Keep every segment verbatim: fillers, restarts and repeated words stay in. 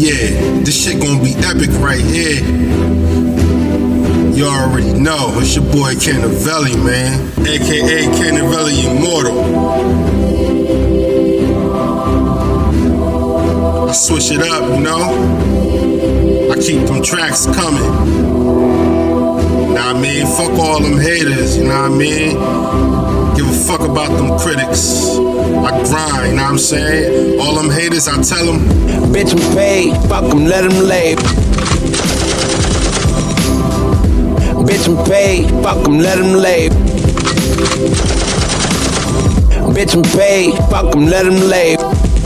Yeah, this shit gonna be epic right here. You already know, it's your boy Canavelli, man, aka Canavelli Immortal. I switch it up, you know. I keep them tracks coming. Know what I mean? Fuck all them haters, you know what I mean? Give a fuck about them critics. I grind, you know what I'm saying? All them haters, I tell them, bitch, I'm paid, fuck them, let them lay. Bitch, I'm paid, fuck them, let them lay. Bitch, I'm paid, fuck them, let them lay.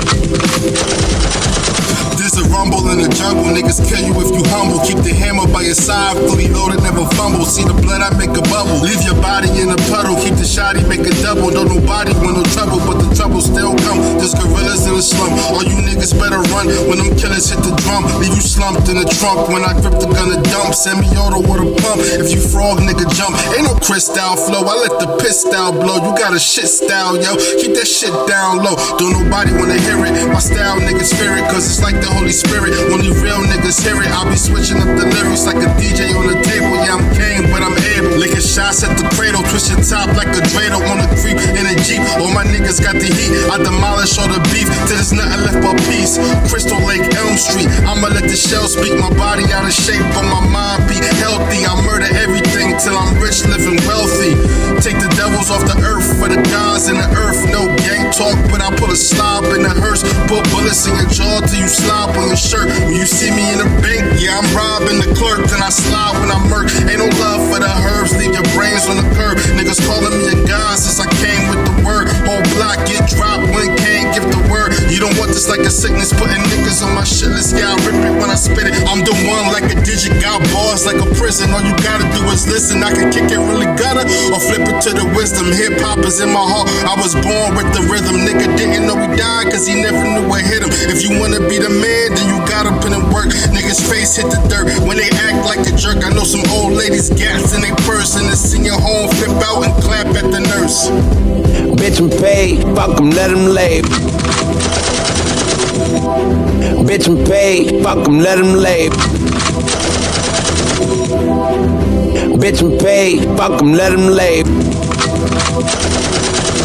There's a rumble in the jungle, niggas kill you if you humble. Keep the hammer by your side, fully loaded, never fumble. See the blood, I make a bubble. Leave your body in a puddle, keep the shotty, make a double. Don't nobody want no trouble, but the trouble still come. There's gorillas in the slum, all you niggas better run. When them killers hit the drum, leave you slumped in the trunk. When I grip the gun to dump, semi-auto with a pump. If you frog, nigga jump. Ain't no crystal flow, I let the piss style blow. You got a shit style, yo, keep that shit down low. Don't nobody wanna hear it, my style niggas fear it, cause it's like the Holy Spirit, only real niggas hear it. I'll be switching up the lyrics like a D J on the table. Yeah, I'm game, but I'm able. Licking shots at the cradle, twist your top like a dreidel on a creep in a Jeep. All my niggas got the heat, I demolish all the beef till there's nothing left but peace. Crystal Lake, Elm Street, I'ma let the shell speak. My body out of shape, but my mind be healthy. I murder everything till I'm rich, living wealthy. Take the devils off the earth for the gods in the earth. No gang talk, but I put a slob in the hearse. Put bullets in your jaw till you slob on your shirt. When you see me in the bank, yeah, I'm robbing the clerk. Then I slide when I murk. Ain't no love for the herbs, leave your brains on the curb. Niggas calling me a god since I came with the word. Whole block get dropped when can't give the word. You don't want this like a sickness, putting niggas on my shit list. Yeah, I rip it when I spit it. I'm the one like a digit, got bars like a prison. All you gotta do is listen. I can kick it really gutter or flip it to the wisdom. Hip hop is in my heart, I was born with the rhythm. Nigga didn't know he died cause he never knew what hit him. If you wanna be the man, then you gotta put in work. Niggas face hit the dirt when they act like a jerk. I know some old ladies gas in they purse and the senior home flip out and clap at the nurse. Bitch, I'm paid, fuck them, let them lay. Bitch, I'm paid, fuck them, let them lay. Bitch, I'm paid, fuck them, let them lay.